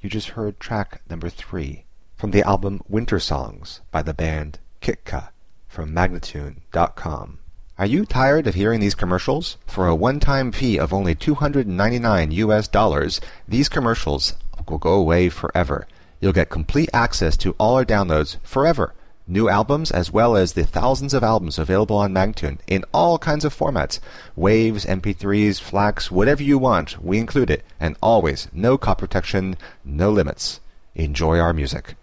You just heard track number 3 from the album Winter Songs by the band Kitka from Magnatune.com. Are you tired of hearing these commercials? For a one-time fee of only $299, these commercials will go away forever. You'll get complete access to all our downloads forever. New albums as well as the thousands of albums available on Magnatune in all kinds of formats. Waves, MP3s, FLACs, whatever you want, we include it. And always, no copy protection, no limits. Enjoy our music.